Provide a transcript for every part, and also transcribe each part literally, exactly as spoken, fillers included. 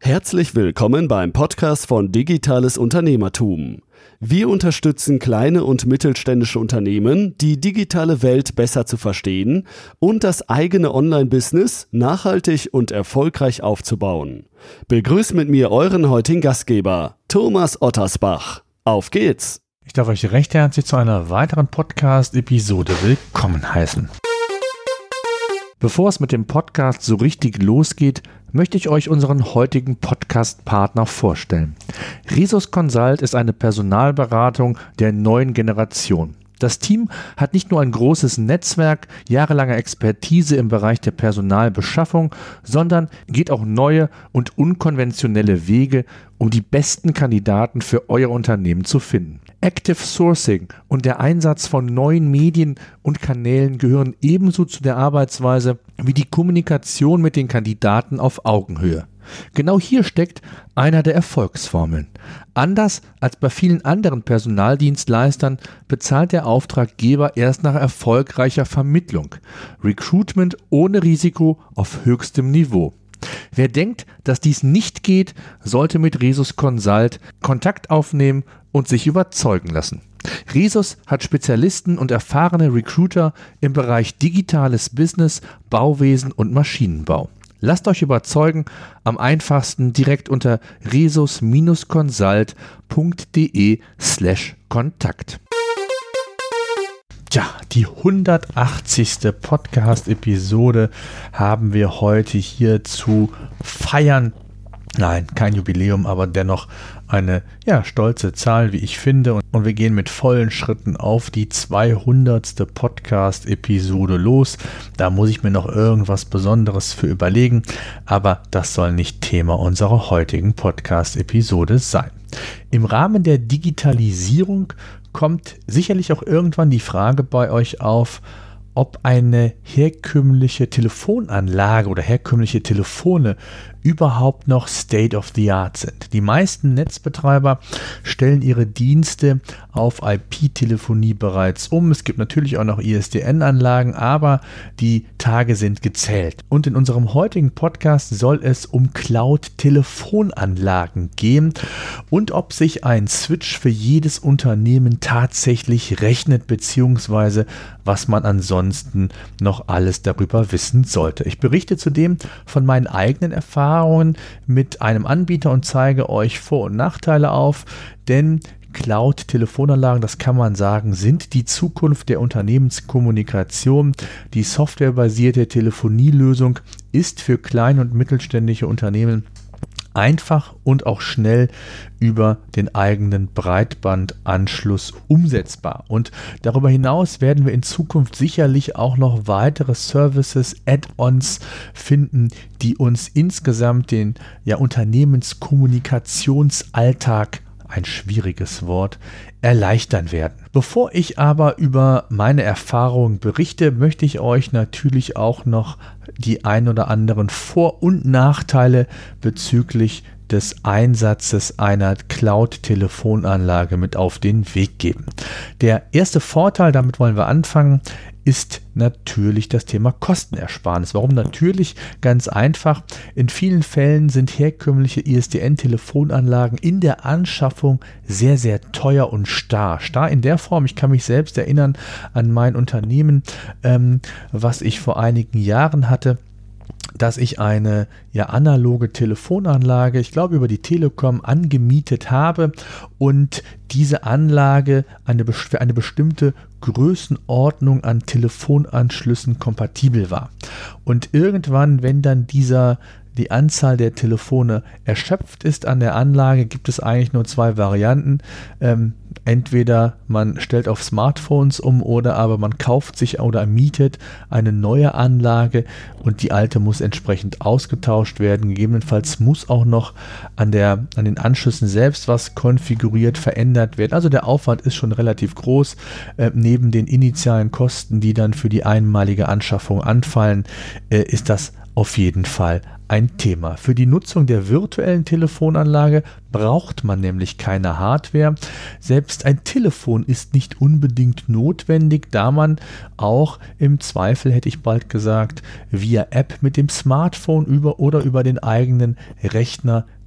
Herzlich willkommen beim Podcast von Digitales Unternehmertum. Wir unterstützen kleine und mittelständische Unternehmen, die digitale Welt besser zu verstehen und das eigene Online-Business nachhaltig und erfolgreich aufzubauen. Begrüßt mit mir euren heutigen Gastgeber, Thomas Ottersbach. Auf geht's! Ich darf euch recht herzlich zu einer weiteren Podcast-Episode willkommen heißen. Bevor es mit dem Podcast so richtig losgeht, möchte ich euch unseren heutigen Podcast-Partner vorstellen. Resus Consult ist eine Personalberatung der neuen Generation. Das Team hat nicht nur ein großes Netzwerk, jahrelange Expertise im Bereich der Personalbeschaffung, sondern geht auch neue und unkonventionelle Wege, um die besten Kandidaten für euer Unternehmen zu finden. Active Sourcing und der Einsatz von neuen Medien und Kanälen gehören ebenso zu der Arbeitsweise wie die Kommunikation mit den Kandidaten auf Augenhöhe. Genau hier steckt einer der Erfolgsformeln. Anders als bei vielen anderen Personaldienstleistern bezahlt der Auftraggeber erst nach erfolgreicher Vermittlung. Recruitment ohne Risiko auf höchstem Niveau. Wer denkt, dass dies nicht geht, sollte mit Resus Consult Kontakt aufnehmen und sich überzeugen lassen. Resus hat Spezialisten und erfahrene Recruiter im Bereich digitales Business, Bauwesen und Maschinenbau. Lasst euch überzeugen, am einfachsten direkt unter resus-consult.de slash Kontakt. Tja, die hundertachtzigste Podcast-Episode haben wir heute hier zu feiern. Nein, kein Jubiläum, aber dennoch eine ja, stolze Zahl, wie ich finde. Und wir gehen mit vollen Schritten auf die zweihundertste Podcast-Episode los. Da muss ich mir noch irgendwas Besonderes für überlegen, aber das soll nicht Thema unserer heutigen Podcast-Episode sein. Im Rahmen der Digitalisierung kommt sicherlich auch irgendwann die Frage bei euch auf, ob eine herkömmliche Telefonanlage oder herkömmliche Telefone überhaupt noch State of the Art sind. Die meisten Netzbetreiber stellen ihre Dienste auf I P-Telefonie bereits um. Es gibt natürlich auch noch I S D N-Anlagen, aber die Tage sind gezählt. Und in unserem heutigen Podcast soll es um Cloud-Telefonanlagen gehen und ob sich ein Switch für jedes Unternehmen tatsächlich rechnet, beziehungsweise was man ansonsten noch alles darüber wissen sollte. Ich berichte zudem von meinen eigenen Erfahrungen mit einem Anbieter und zeige euch Vor- und Nachteile auf, denn Cloud-Telefonanlagen, das kann man sagen, sind die Zukunft der Unternehmenskommunikation. Die softwarebasierte Telefonielösung ist für kleine und mittelständische Unternehmen einfach und auch schnell über den eigenen Breitbandanschluss umsetzbar. Und darüber hinaus werden wir in Zukunft sicherlich auch noch weitere Services, Add-ons finden, die uns insgesamt den ja, Unternehmenskommunikationsalltag, ein schwieriges Wort, erleichtern werden. Bevor ich aber über meine Erfahrungen berichte, möchte ich euch natürlich auch noch die ein oder anderen Vor- und Nachteile bezüglich des Einsatzes einer Cloud-Telefonanlage mit auf den Weg geben. Der erste Vorteil, damit wollen wir anfangen, ist natürlich das Thema Kostenersparnis. Warum natürlich? Ganz einfach. In vielen Fällen sind herkömmliche I S D N-Telefonanlagen in der Anschaffung sehr, sehr teuer und starr. Starr in der Form, ich kann mich selbst erinnern an mein Unternehmen, ähm, was ich vor einigen Jahren hatte, dass ich eine ja, analoge Telefonanlage, ich glaube über die Telekom, angemietet habe und diese Anlage eine, für eine bestimmte Größenordnung an Telefonanschlüssen kompatibel war. Und irgendwann, wenn dann dieser die Anzahl der Telefone erschöpft ist an der Anlage, gibt es eigentlich nur zwei Varianten. Ähm, entweder man stellt auf Smartphones um oder aber man kauft sich oder mietet eine neue Anlage und die alte muss entsprechend ausgetauscht werden. Gegebenenfalls muss auch noch an, der, an den Anschlüssen selbst was konfiguriert, verändert werden. Also der Aufwand ist schon relativ groß. Äh, neben den initialen Kosten, die dann für die einmalige Anschaffung anfallen, äh, ist das auf jeden Fall ein Thema. Für die Nutzung der virtuellen Telefonanlage braucht man nämlich keine Hardware. Selbst ein Telefon ist nicht unbedingt notwendig, da man auch im Zweifel, hätte ich bald gesagt, via App mit dem Smartphone über oder über den eigenen Rechner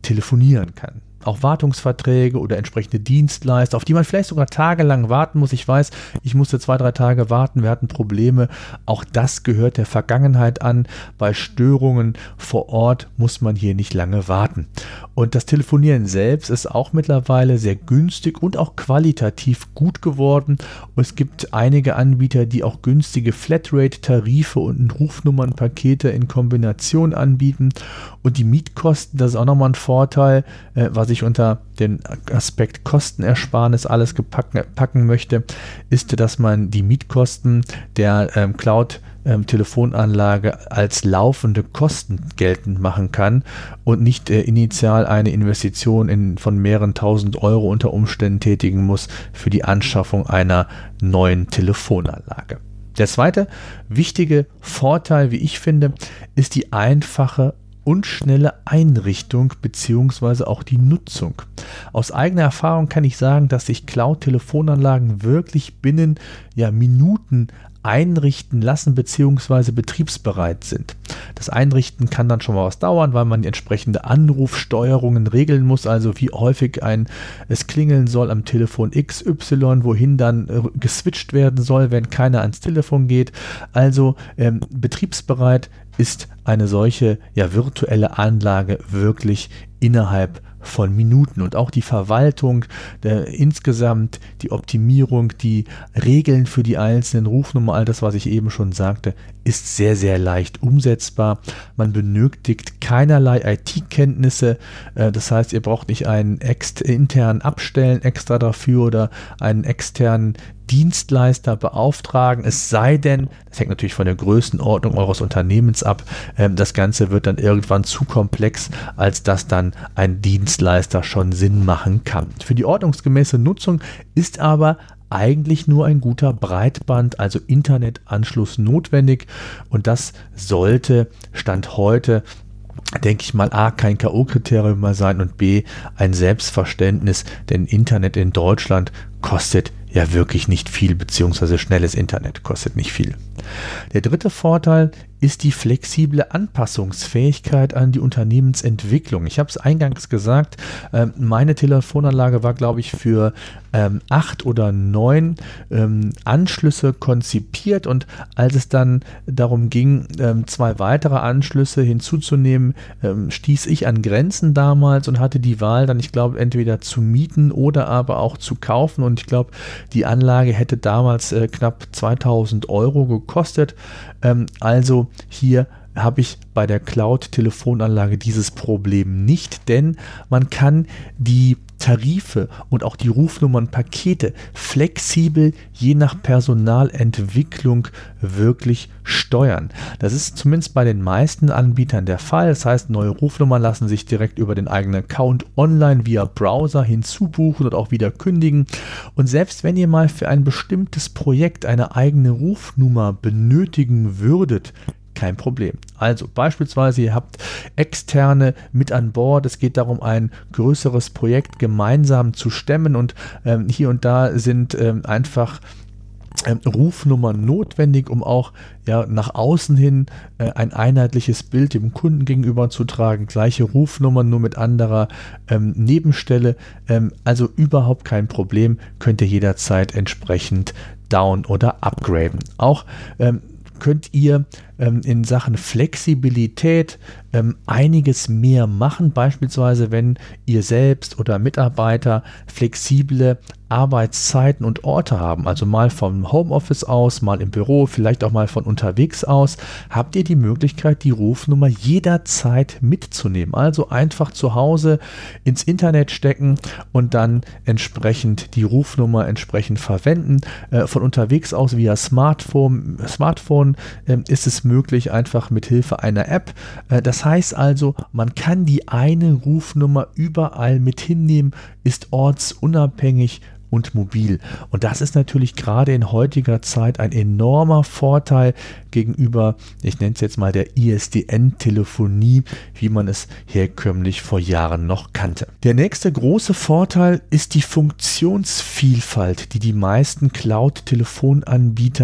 telefonieren kann. Auch Wartungsverträge oder entsprechende Dienstleister, auf die man vielleicht sogar tagelang warten muss. Ich weiß, ich musste zwei, drei Tage warten, wir hatten Probleme. Auch das gehört der Vergangenheit an. Bei Störungen vor Ort muss man hier nicht lange warten. Und das Telefonieren selbst ist auch mittlerweile sehr günstig und auch qualitativ gut geworden. Und es gibt einige Anbieter, die auch günstige Flatrate-Tarife und Rufnummernpakete in Kombination anbieten. Und die Mietkosten, das ist auch nochmal ein Vorteil, äh, was ich unter den Aspekt Kostenersparnis alles gepacken, packen möchte, ist, dass man die Mietkosten der ähm, Cloud-Telefonanlage ähm, als laufende Kosten geltend machen kann und nicht äh, initial eine Investition in, von mehreren tausend Euro unter Umständen tätigen muss für die Anschaffung einer neuen Telefonanlage. Der zweite wichtige Vorteil, wie ich finde, ist die einfache und schnelle Einrichtung bzw. auch die Nutzung. Aus eigener Erfahrung kann ich sagen, dass sich Cloud-Telefonanlagen wirklich binnen ja, Minuten einrichten lassen bzw. betriebsbereit sind. Das Einrichten kann dann schon mal was dauern, weil man die entsprechende Anrufsteuerungen regeln muss, also wie häufig ein, es klingeln soll am Telefon X Y, wohin dann äh, geswitcht werden soll, wenn keiner ans Telefon geht. Also ähm, betriebsbereit ist eine solche ja, virtuelle Anlage wirklich innerhalb von Minuten. Und auch die Verwaltung, der, insgesamt die Optimierung, die Regeln für die einzelnen Rufnummern, all das, was ich eben schon sagte, ist sehr, sehr leicht umsetzbar. Man benötigt keinerlei I T-Kenntnisse. Das heißt, ihr braucht nicht einen ext- internen Abstellen extra dafür oder einen externen Dienstleister beauftragen, es sei denn, das hängt natürlich von der Größenordnung eures Unternehmens ab, ähm, das Ganze wird dann irgendwann zu komplex, als dass dann ein Dienstleister schon Sinn machen kann. Für die ordnungsgemäße Nutzung ist aber eigentlich nur ein guter Breitband, also Internetanschluss notwendig und das sollte Stand heute, denke ich mal, A, kein K O-Kriterium mehr sein und B, ein Selbstverständnis, denn Internet in Deutschland kostet ja wirklich nicht viel, beziehungsweise schnelles Internet kostet nicht viel. Der dritte Vorteil ist die flexible Anpassungsfähigkeit an die Unternehmensentwicklung. Ich habe es eingangs gesagt, äh, meine Telefonanlage war, glaube ich, für ähm, acht oder neun ähm, Anschlüsse konzipiert und als es dann darum ging, ähm, zwei weitere Anschlüsse hinzuzunehmen, ähm, stieß ich an Grenzen damals und hatte die Wahl dann, ich glaube, entweder zu mieten oder aber auch zu kaufen und ich glaube, die Anlage hätte damals äh, knapp zweitausend Euro gekostet. Ähm, also hier habe ich bei der Cloud-Telefonanlage dieses Problem nicht, denn man kann die Tarife und auch die Rufnummernpakete flexibel je nach Personalentwicklung wirklich steuern. Das ist zumindest bei den meisten Anbietern der Fall. Das heißt, neue Rufnummern lassen sich direkt über den eigenen Account online via Browser hinzubuchen und auch wieder kündigen. Und selbst wenn ihr mal für ein bestimmtes Projekt eine eigene Rufnummer benötigen würdet, kein Problem. Also beispielsweise, ihr habt Externe mit an Bord, es geht darum, ein größeres Projekt gemeinsam zu stemmen und ähm, hier und da sind ähm, einfach ähm, Rufnummern notwendig, um auch ja, nach außen hin äh, ein einheitliches Bild dem Kunden gegenüber zu tragen. Gleiche Rufnummern, nur mit anderer ähm, Nebenstelle. Ähm, also überhaupt kein Problem, könnt ihr jederzeit entsprechend down- oder upgraden. Auch ähm, könnt ihr ähm, in Sachen Flexibilität ähm, einiges mehr machen, beispielsweise wenn ihr selbst oder Mitarbeiter flexible Arbeitszeiten und Orte haben, also mal vom Homeoffice aus, mal im Büro, vielleicht auch mal von unterwegs aus, habt ihr die Möglichkeit, die Rufnummer jederzeit mitzunehmen. Also einfach zu Hause ins Internet stecken und dann entsprechend die Rufnummer entsprechend verwenden. Äh, von unterwegs aus via Smartphone, Smartphone äh, ist es möglich, einfach mit Hilfe einer App. Äh, das heißt also, man kann die eine Rufnummer überall mit hinnehmen, ist ortsunabhängig und mobil. Und das ist natürlich gerade in heutiger Zeit ein enormer Vorteil gegenüber, ich nenne es jetzt mal der I S D N-Telefonie, wie man es herkömmlich vor Jahren noch kannte. Der nächste große Vorteil ist die Funktionsvielfalt, die die meisten Cloud-Telefonanbieter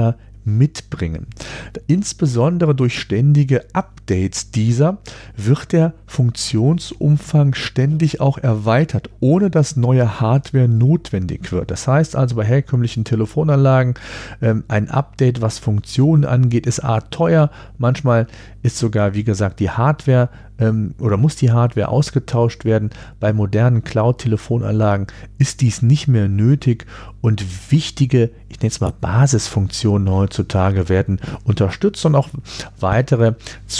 mitbringen. Insbesondere durch ständige Updates dieser wird der Funktionsumfang ständig auch erweitert, ohne dass neue Hardware notwendig wird. Das heißt also, bei herkömmlichen Telefonanlagen ähm, ein Update, was Funktionen angeht, ist a teuer. Manchmal ist sogar, wie gesagt, die Hardware ähm, oder muss die Hardware ausgetauscht werden. Bei modernen Cloud-Telefonanlagen ist dies nicht mehr nötig und wichtige, ich nenne es mal Basisfunktionen heutzutage werden unterstützt und auch weitere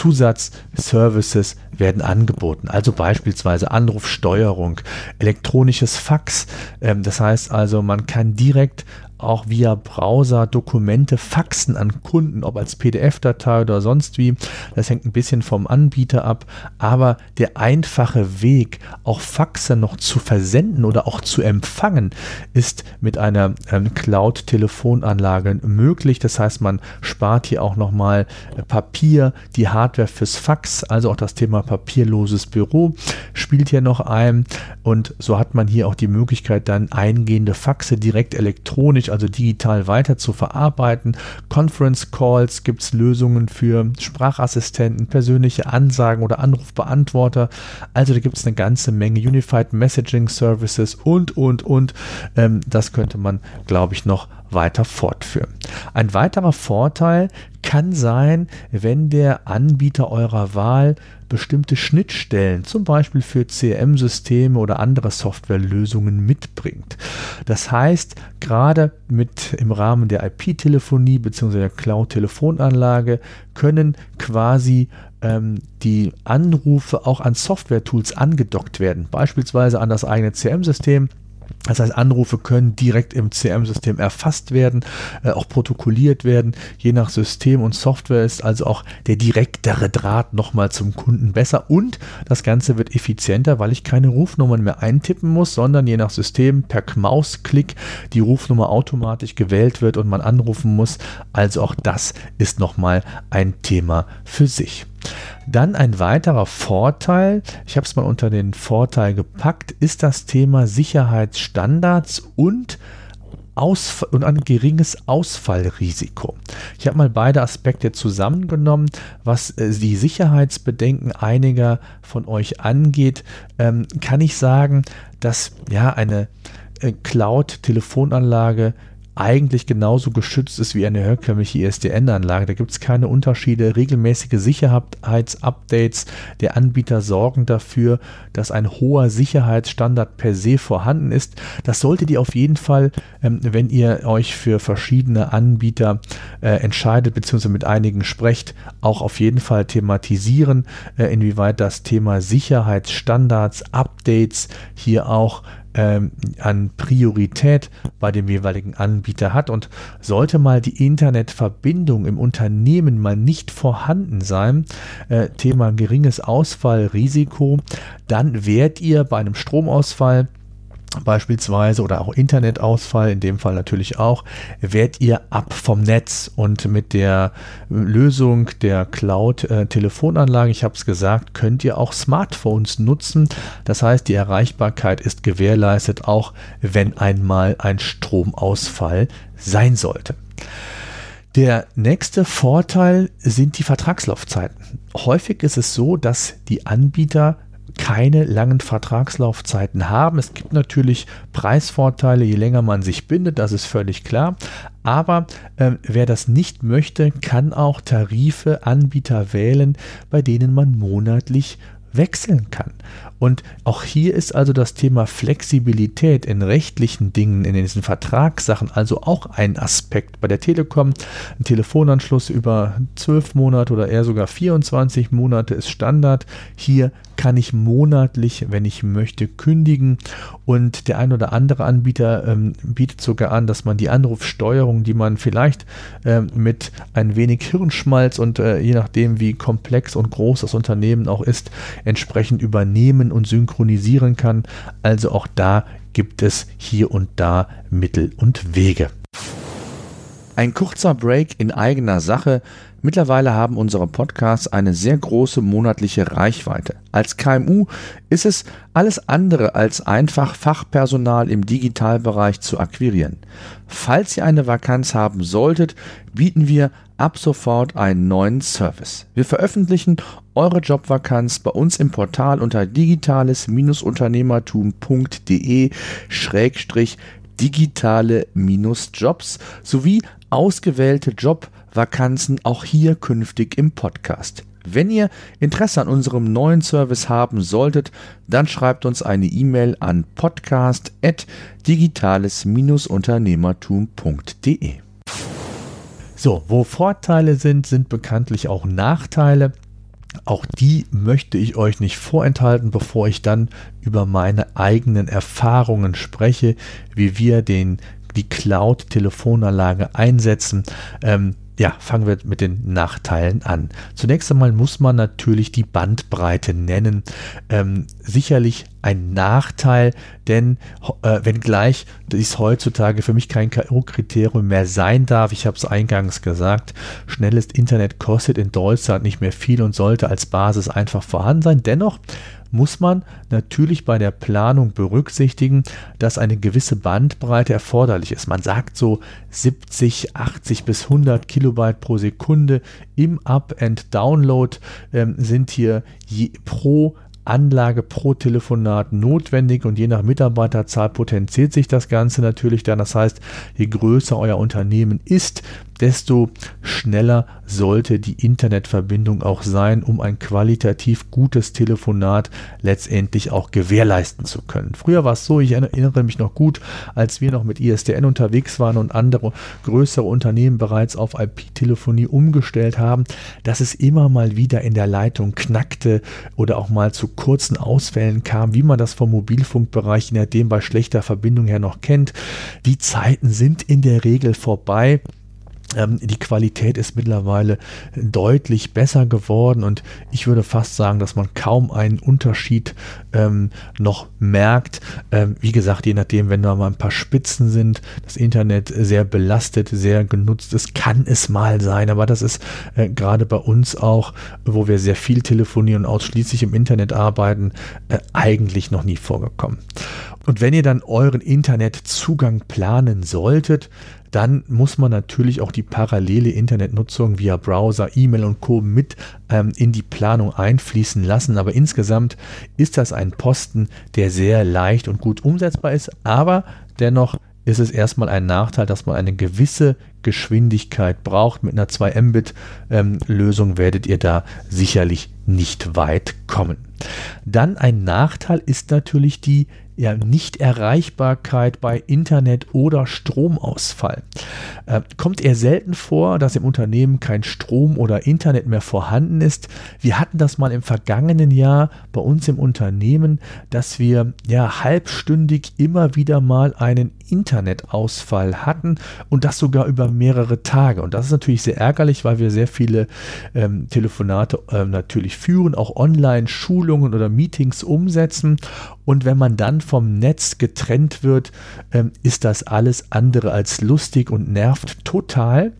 Zusatzservices werden angeboten. Also beispielsweise Anrufsteuerung, elektronisches Fax. Ähm, das heißt also, man kann direkt auch via Browser Dokumente faxen an Kunden, ob als P D F-Datei oder sonst wie. Das hängt ein bisschen vom Anbieter ab, aber der einfache Weg, auch Faxe noch zu versenden oder auch zu empfangen, ist mit einer ähm, Cloud-Telefonanlage möglich. Das heißt, man spart hier auch nochmal äh, Papier, die Hardware fürs Fax, also auch das Thema papierloses Büro spielt hier noch ein, und so hat man hier auch die Möglichkeit, dann eingehende Faxe direkt elektronisch, also digital weiter zu verarbeiten. Conference Calls gibt es Lösungen für Sprachassistenten, persönliche Ansagen oder Anrufbeantworter. Also da gibt es eine ganze Menge Unified Messaging Services und, und, und. Ähm, das könnte man, glaube ich, noch weiter fortführen. Ein weiterer Vorteil kann sein, wenn der Anbieter eurer Wahl bestimmte Schnittstellen, zum Beispiel für C R M-Systeme oder andere Softwarelösungen mitbringt. Das heißt, gerade mit im Rahmen der I P-Telefonie bzw. der Cloud-Telefonanlage können quasi ähm, die Anrufe auch an Software-Tools angedockt werden, beispielsweise an das eigene C R M-System. Das heißt, Anrufe können direkt im C R M-System erfasst werden, äh, auch protokolliert werden. Je nach System und Software ist also auch der direktere Draht nochmal zum Kunden besser, und das Ganze wird effizienter, weil ich keine Rufnummern mehr eintippen muss, sondern je nach System per Mausklick die Rufnummer automatisch gewählt wird und man anrufen muss. Also auch das ist nochmal ein Thema für sich. Dann ein weiterer Vorteil, ich habe es mal unter den Vorteil gepackt, ist das Thema Sicherheitsstandards und, Ausf- und ein geringes Ausfallrisiko. Ich habe mal beide Aspekte zusammengenommen. Was äh, die Sicherheitsbedenken einiger von euch angeht, ähm, kann ich sagen, dass ja eine äh, Cloud-Telefonanlage eigentlich genauso geschützt ist wie eine herkömmliche I S D N-Anlage. Da gibt es keine Unterschiede. Regelmäßige Sicherheitsupdates der Anbieter sorgen dafür, dass ein hoher Sicherheitsstandard per se vorhanden ist. Das solltet ihr auf jeden Fall, ähm, wenn ihr euch für verschiedene Anbieter äh, entscheidet, beziehungsweise mit einigen sprecht, auch auf jeden Fall thematisieren, äh, inwieweit das Thema Sicherheitsstandards, Updates hier auch an Priorität bei dem jeweiligen Anbieter hat. Und sollte mal die Internetverbindung im Unternehmen mal nicht vorhanden sein, äh, Thema geringes Ausfallrisiko, dann werdet ihr bei einem Stromausfall beispielsweise oder auch Internetausfall, in dem Fall natürlich auch, werdet ihr ab vom Netz, und mit der Lösung der Cloud-Telefonanlage, ich habe es gesagt, könnt ihr auch Smartphones nutzen. Das heißt, die Erreichbarkeit ist gewährleistet, auch wenn einmal ein Stromausfall sein sollte. Der nächste Vorteil sind die Vertragslaufzeiten. Häufig ist es so, dass die Anbieter keine langen Vertragslaufzeiten haben. Es gibt natürlich Preisvorteile, je länger man sich bindet, das ist völlig klar. Aber äh, wer das nicht möchte, kann auch Tarife, Anbieter wählen, bei denen man monatlich wechseln kann. Und auch hier ist also das Thema Flexibilität in rechtlichen Dingen, in diesen Vertragssachen, also auch ein Aspekt. Bei der Telekom ein Telefonanschluss über zwölf Monate oder eher sogar vierundzwanzig Monate ist Standard. Hier kann ich monatlich, wenn ich möchte, kündigen, und der ein oder andere Anbieter ähm, bietet sogar an, dass man die Anrufsteuerung, die man vielleicht ähm, mit ein wenig Hirnschmalz und äh, je nachdem, wie komplex und groß das Unternehmen auch ist, entsprechend übernehmen und synchronisieren kann. Also auch da gibt es hier und da Mittel und Wege. Ein kurzer Break in eigener Sache. Mittlerweile haben unsere Podcasts eine sehr große monatliche Reichweite. Als K M U ist es alles andere als einfach, Fachpersonal im Digitalbereich zu akquirieren. Falls ihr eine Vakanz haben solltet, bieten wir ab sofort einen neuen Service. Wir veröffentlichen eure Jobvakanz bei uns im Portal unter digitales Unternehmertum punkt de schrägstrich digitale Jobs sowie ausgewählte Jobvakanzen auch hier künftig im Podcast. Wenn ihr Interesse an unserem neuen Service haben solltet, dann schreibt uns eine E-Mail an podcast at digitales Unternehmertum punkt de. So, wo Vorteile sind, sind bekanntlich auch Nachteile. Auch die möchte ich euch nicht vorenthalten, bevor ich dann über meine eigenen Erfahrungen spreche, wie wir den, die Cloud-Telefonanlage einsetzen. Ähm, ja, fangen wir mit den Nachteilen an. Zunächst einmal muss man natürlich die Bandbreite nennen. Ähm, sicherlich ein Nachteil, denn äh, wenngleich dies heutzutage für mich kein K O-Kriterium mehr sein darf, ich habe es eingangs gesagt, schnelles Internet kostet in Deutschland nicht mehr viel und sollte als Basis einfach vorhanden sein. Dennoch muss man natürlich bei der Planung berücksichtigen, dass eine gewisse Bandbreite erforderlich ist. Man sagt so siebzig, achtzig bis hundert Kilobyte pro Sekunde im Up- and Download ähm, sind hier je, pro Anlage pro Telefonat notwendig und je nach Mitarbeiterzahl potenziert sich das Ganze natürlich dann. Das heißt, je größer euer Unternehmen ist, desto schneller sollte die Internetverbindung auch sein, um ein qualitativ gutes Telefonat letztendlich auch gewährleisten zu können. Früher war es so, ich erinnere mich noch gut, als wir noch mit I S D N unterwegs waren und andere größere Unternehmen bereits auf I P-Telefonie umgestellt haben, dass es immer mal wieder in der Leitung knackte oder auch mal zu kurzen Ausfällen kam, wie man das vom Mobilfunkbereich, je nachdem bei schlechter Verbindung her noch kennt. Die Zeiten sind in der Regel vorbei. Ähm, die Qualität ist mittlerweile deutlich besser geworden und ich würde fast sagen, dass man kaum einen Unterschied ähm, noch merkt. Ähm, wie gesagt, je nachdem, wenn da mal ein paar Spitzen sind, das Internet sehr belastet, sehr genutzt ist, kann es mal sein, aber das ist äh, gerade bei uns auch, wo wir sehr viel telefonieren und ausschließlich im Internet arbeiten, äh, eigentlich noch nie vorgekommen. Und wenn ihr dann euren Internetzugang planen solltet, dann muss man natürlich auch die parallele Internetnutzung via Browser, E-Mail und Co. mit ähm, in die Planung einfließen lassen. Aber insgesamt ist das ein Posten, der sehr leicht und gut umsetzbar ist. Aber dennoch ist es erstmal ein Nachteil, dass man eine gewisse Geschwindigkeit braucht. Mit einer zwei Mbit ähm, Lösung werdet ihr da sicherlich nicht weit kommen. Dann ein Nachteil ist natürlich die ja, Nichterreichbarkeit bei Internet oder Stromausfall. Äh, kommt eher selten vor, dass im Unternehmen kein Strom oder Internet mehr vorhanden ist. Wir hatten das mal im vergangenen Jahr bei uns im Unternehmen, dass wir ja halbstündig immer wieder mal einen Internetausfall hatten und das sogar über mehrere Tage. Und das ist natürlich sehr ärgerlich, weil wir sehr viele ähm, Telefonate äh, natürlich führen, auch Online-Schulungen oder Meetings umsetzen. Und wenn man dann vom Netz getrennt wird, ähm, ist das alles andere als lustig und nervt total.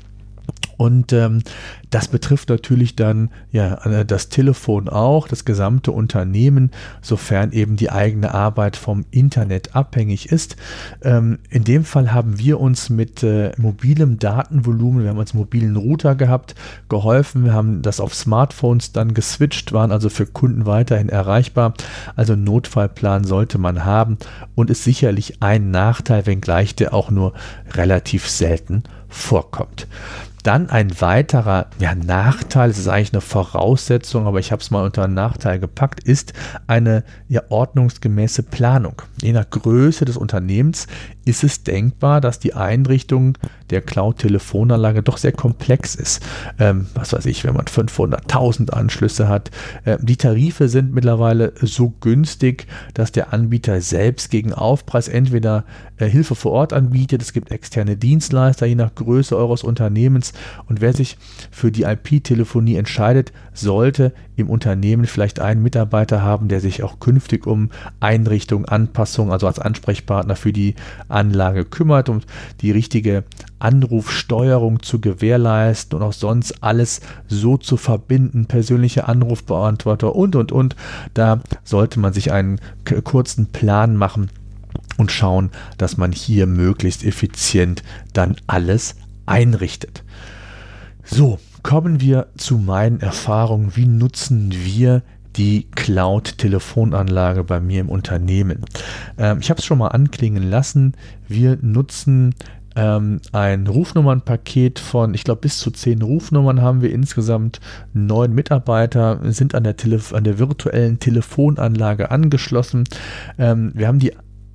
Und ähm, das betrifft natürlich dann ja das Telefon auch, das gesamte Unternehmen, sofern eben die eigene Arbeit vom Internet abhängig ist. Ähm, in dem Fall haben wir uns mit äh, mobilem Datenvolumen, wir haben uns mobilen Router gehabt, geholfen. Wir haben das auf Smartphones dann geswitcht, waren also für Kunden weiterhin erreichbar. Also einen Notfallplan sollte man haben und ist sicherlich ein Nachteil, wenngleich der auch nur relativ selten vorkommt. Dann ein weiterer ja, Nachteil, es ist eigentlich eine Voraussetzung, aber ich habe es mal unter einen Nachteil gepackt, ist eine ja, ordnungsgemäße Planung. Je nach Größe des Unternehmens ist es denkbar, dass die Einrichtung der Cloud-Telefonanlage doch sehr komplex ist. Ähm, was weiß ich, wenn man fünfhunderttausend Anschlüsse hat. Ähm, die Tarife sind mittlerweile so günstig, dass der Anbieter selbst gegen Aufpreis entweder äh, Hilfe vor Ort anbietet, es gibt externe Dienstleister, je nach Größe eures Unternehmens. Und wer sich für für die I P-Telefonie entscheidet, sollte im Unternehmen vielleicht einen Mitarbeiter haben, der sich auch künftig um Einrichtung, Anpassung, also als Ansprechpartner für die Anlage kümmert, um die richtige Anrufsteuerung zu gewährleisten und auch sonst alles so zu verbinden, persönliche Anrufbeantworter und, und, und. Da sollte man sich einen k- kurzen Plan machen und schauen, dass man hier möglichst effizient dann alles einrichtet. So, kommen wir zu meinen Erfahrungen. Wie nutzen wir die Cloud-Telefonanlage bei mir im Unternehmen? Ähm, ich habe es schon mal anklingen lassen. Wir nutzen ähm, ein Rufnummernpaket von, ich glaube, bis zu zehn Rufnummern haben wir insgesamt. Neun Mitarbeiter sind an der, Telef- an der virtuellen Telefonanlage angeschlossen. Ähm, wir haben die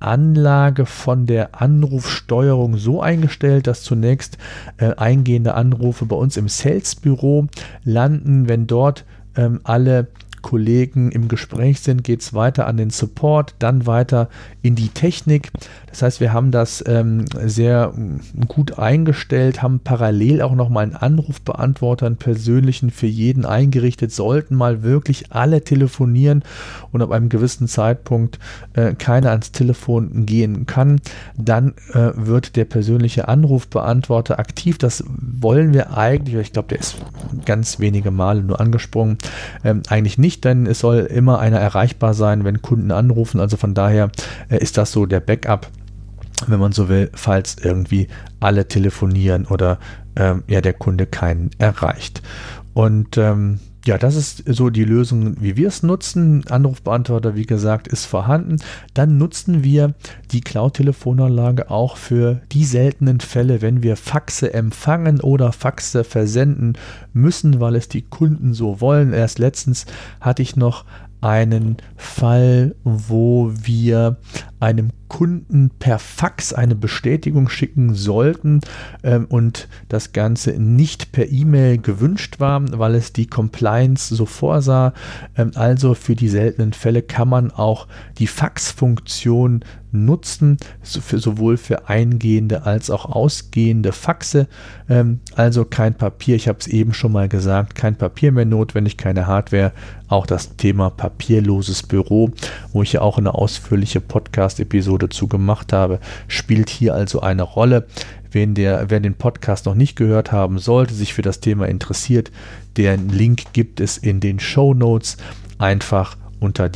Anlage von der Anrufsteuerung so eingestellt, dass zunächst äh, eingehende Anrufe bei uns im Sales-Büro landen. Wenn dort ähm, alle Kollegen im Gespräch sind, geht es weiter an den Support, dann weiter in die Technik. Das heißt, wir haben das ähm, sehr gut eingestellt, haben parallel auch nochmal einen Anrufbeantworter, einen persönlichen für jeden eingerichtet. Sollten mal wirklich alle telefonieren und ab einem gewissen Zeitpunkt äh, keiner ans Telefon gehen kann, dann äh, wird der persönliche Anrufbeantworter aktiv. Das wollen wir eigentlich, ich glaube, der ist ganz wenige Male nur angesprungen, ähm, eigentlich nicht, denn es soll immer einer erreichbar sein, wenn Kunden anrufen. Also von daher äh, ist das so der Backup, wenn man so will, falls irgendwie alle telefonieren oder ähm, ja, der Kunde keinen erreicht. Und ähm, ja, das ist so die Lösung, wie wir es nutzen. Anrufbeantworter, wie gesagt, ist vorhanden. Dann nutzen wir die Cloud-Telefonanlage auch für die seltenen Fälle, wenn wir Faxe empfangen oder Faxe versenden müssen, weil es die Kunden so wollen. Erst letztens hatte ich noch einen Fall, wo wir einem Kunden per Fax eine Bestätigung schicken sollten ähm, und das Ganze nicht per E-Mail gewünscht war, weil es die Compliance so vorsah. Ähm, also für die seltenen Fälle kann man auch die Faxfunktion nutzen, so für, sowohl für eingehende als auch ausgehende Faxe. Ähm, also kein Papier, ich habe es eben schon mal gesagt, kein Papier mehr notwendig, keine Hardware. Auch das Thema papierloses Büro, wo ich ja auch eine ausführliche Podcast-Episode zu gemacht habe, spielt hier also eine Rolle. Wen der, wer den Podcast noch nicht gehört haben sollte, sich für das Thema interessiert, den Link gibt es in den Shownotes. Einfach unter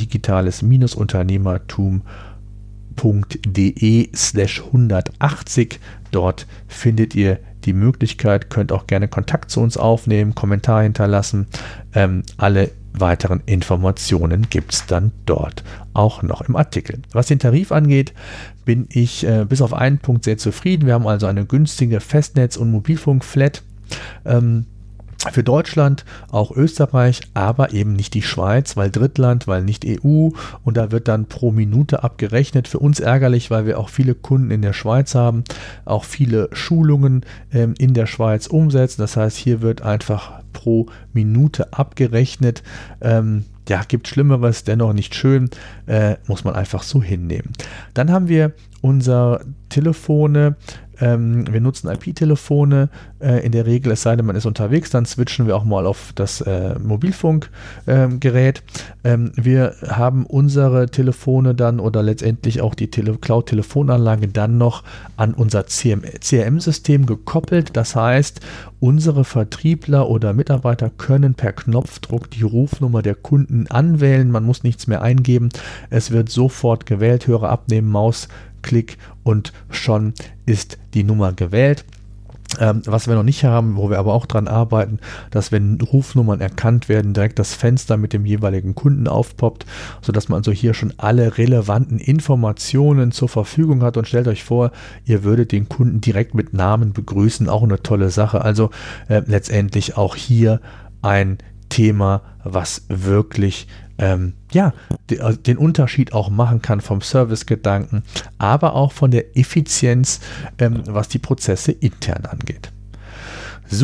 digitales-unternehmertum.de slash hundertachtzig. Dort findet ihr die Möglichkeit, könnt auch gerne Kontakt zu uns aufnehmen, Kommentar hinterlassen. Ähm, alle weiteren Informationen gibt es dann dort auch noch im Artikel. Was den Tarif angeht, bin ich äh, bis auf einen Punkt sehr zufrieden. Wir haben also eine günstige Festnetz- und Mobilfunk-Flat ähm, für Deutschland, auch Österreich, aber eben nicht die Schweiz, weil Drittland, weil nicht E U, und da wird dann pro Minute abgerechnet. Für uns ärgerlich, weil wir auch viele Kunden in der Schweiz haben, auch viele Schulungen ähm, in der Schweiz umsetzen. Das heißt, hier wird einfach pro Minute abgerechnet. Ähm, ja, gibt Schlimmeres, dennoch nicht schön, äh, muss man einfach so hinnehmen. Dann haben wir unsere Telefone. Ähm, wir nutzen I P-Telefone äh, in der Regel, es sei denn, man ist unterwegs, dann switchen wir auch mal auf das äh, Mobilfunkgerät. Ähm, wir haben unsere Telefone dann oder letztendlich auch die Tele- Cloud-Telefonanlage dann noch an unser C R M-System gekoppelt. Das heißt, unsere Vertriebler oder Mitarbeiter können per Knopfdruck die Rufnummer der Kunden anwählen. Man muss nichts mehr eingeben. Es wird sofort gewählt. Hörer abnehmen, Mausklick und schon ist die Nummer gewählt. Ähm, was wir noch nicht haben, wo wir aber auch dran arbeiten, dass wenn Rufnummern erkannt werden, direkt das Fenster mit dem jeweiligen Kunden aufpoppt, sodass man also hier schon alle relevanten Informationen zur Verfügung hat. Und stellt euch vor, ihr würdet den Kunden direkt mit Namen begrüßen, auch eine tolle Sache. Also äh, letztendlich auch hier ein Thema, was wirklich ähm, ja, de, also den Unterschied auch machen kann vom Servicegedanken, aber auch von der Effizienz, ähm, was die Prozesse intern angeht. So,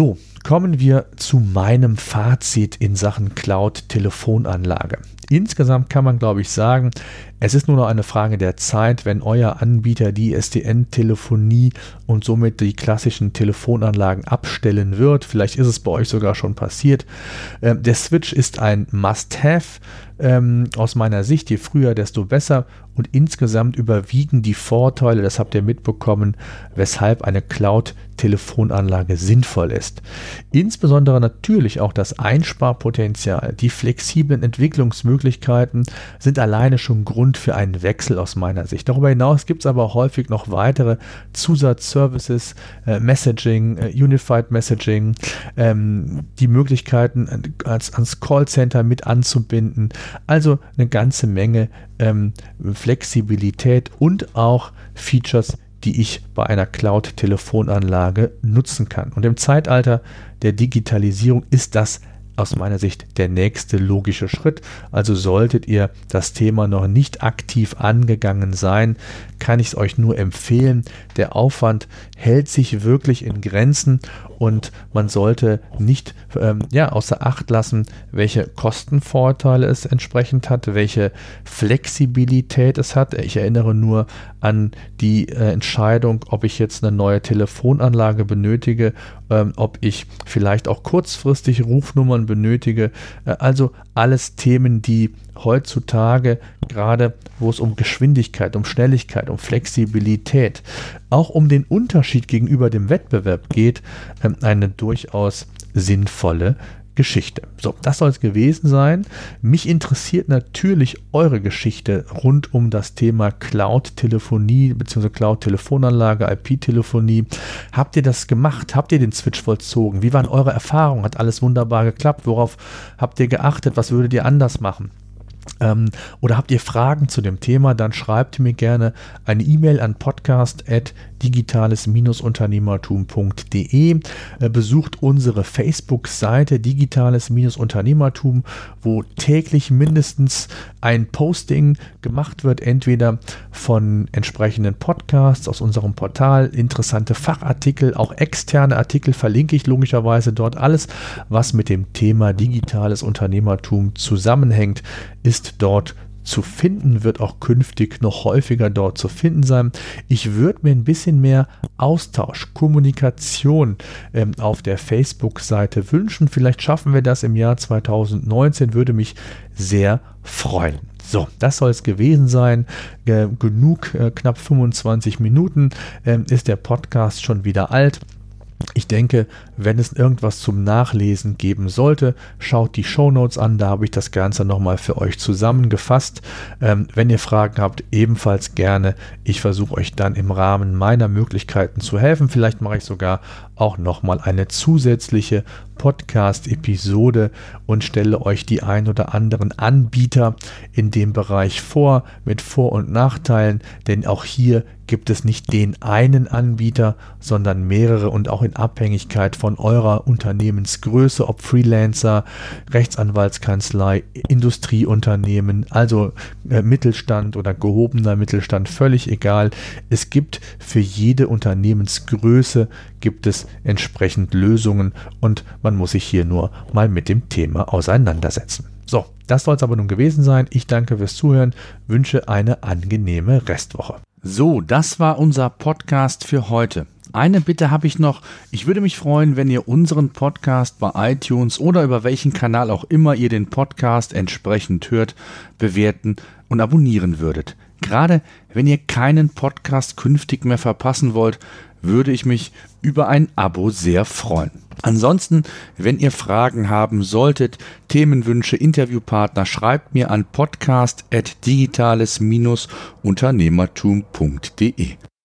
Kommen wir zu meinem Fazit in Sachen Cloud-Telefonanlage. Insgesamt kann man, glaube ich, sagen, es ist nur noch eine Frage der Zeit, wenn euer Anbieter die S D N-Telefonie und somit die klassischen Telefonanlagen abstellen wird. Vielleicht ist es bei euch sogar schon passiert. Ähm, der Switch ist ein Must-Have ähm, aus meiner Sicht. Je früher, desto besser. Und insgesamt überwiegen die Vorteile, das habt ihr mitbekommen, weshalb eine Cloud-Telefonanlage sinnvoll ist. Insbesondere natürlich auch das Einsparpotenzial, die flexiblen Entwicklungsmöglichkeiten sind alleine schon Grund für einen Wechsel aus meiner Sicht. Darüber hinaus gibt es aber häufig noch weitere Zusatzservices, äh, Messaging, äh, Unified Messaging, ähm, die Möglichkeiten als, ans Callcenter mit anzubinden. Also eine ganze Menge ähm, Flexibilität und auch Features, die ich bei einer Cloud-Telefonanlage nutzen kann. Und im Zeitalter der Digitalisierung ist das aus meiner Sicht der nächste logische Schritt. Also solltet ihr das Thema noch nicht aktiv angegangen sein, kann ich es euch nur empfehlen. Der Aufwand hält sich wirklich in Grenzen und man sollte nicht ähm, ja, außer Acht lassen, welche Kostenvorteile es entsprechend hat, welche Flexibilität es hat. Ich erinnere nur an die äh, Entscheidung, ob ich jetzt eine neue Telefonanlage benötige, ähm, ob ich vielleicht auch kurzfristig Rufnummern benötige. Äh, also alles Themen, die heutzutage, gerade wo es um Geschwindigkeit, um Schnelligkeit, um Flexibilität, auch um den Unterschied gegenüber dem Wettbewerb geht, eine durchaus sinnvolle Geschichte. So, das soll es gewesen sein. Mich interessiert natürlich eure Geschichte rund um das Thema Cloud-Telefonie bzw. Cloud-Telefonanlage, I P-Telefonie. Habt ihr das gemacht? Habt ihr den Switch vollzogen? Wie waren eure Erfahrungen? Hat alles wunderbar geklappt? Worauf habt ihr geachtet? Was würdet ihr anders machen? Ähm, oder habt ihr Fragen zu dem Thema, dann schreibt mir gerne eine E-Mail an podcast at digitales Unternehmertum punkt de. Äh, besucht unsere Facebook-Seite Digitales Unternehmertum, wo täglich mindestens ein Posting gemacht wird, entweder von entsprechenden Podcasts aus unserem Portal, interessante Fachartikel, auch externe Artikel verlinke ich logischerweise dort. Alles, was mit dem Thema digitales Unternehmertum zusammenhängt, ist dort zu finden, wird auch künftig noch häufiger dort zu finden sein. Ich würde mir ein bisschen mehr Austausch, Kommunikation ähm, auf der Facebook-Seite wünschen. Vielleicht schaffen wir das im Jahr zwanzig neunzehn, würde mich sehr freuen. So, das soll es gewesen sein. Äh, genug, äh, knapp fünfundzwanzig Minuten äh, ist der Podcast schon wieder alt. Ich denke, wenn es irgendwas zum Nachlesen geben sollte, schaut die Shownotes an, da habe ich das Ganze nochmal für euch zusammengefasst. Ähm, wenn ihr Fragen habt, ebenfalls gerne. Ich versuche euch dann im Rahmen meiner Möglichkeiten zu helfen. Vielleicht mache ich sogar auch nochmal eine zusätzliche Podcast-Episode und stelle euch die ein oder anderen Anbieter in dem Bereich vor, mit Vor- und Nachteilen, denn auch hier gibt es nicht den einen Anbieter, sondern mehrere und auch in Abhängigkeit von eurer Unternehmensgröße, ob Freelancer, Rechtsanwaltskanzlei, Industrieunternehmen, also äh, Mittelstand oder gehobener Mittelstand, völlig egal. Es gibt für jede Unternehmensgröße gibt es entsprechend Lösungen und man muss sich hier nur mal mit dem Thema auseinandersetzen. So, das soll es aber nun gewesen sein. Ich danke fürs Zuhören, wünsche eine angenehme Restwoche. So, das war unser Podcast für heute. Eine Bitte habe ich noch. Ich würde mich freuen, wenn ihr unseren Podcast bei iTunes oder über welchen Kanal auch immer ihr den Podcast entsprechend hört, bewerten und abonnieren würdet. Gerade wenn ihr keinen Podcast künftig mehr verpassen wollt, würde ich mich über ein Abo sehr freuen. Ansonsten, wenn ihr Fragen haben solltet, Themenwünsche, Interviewpartner, schreibt mir an podcast at digitales Unternehmertum punkt de.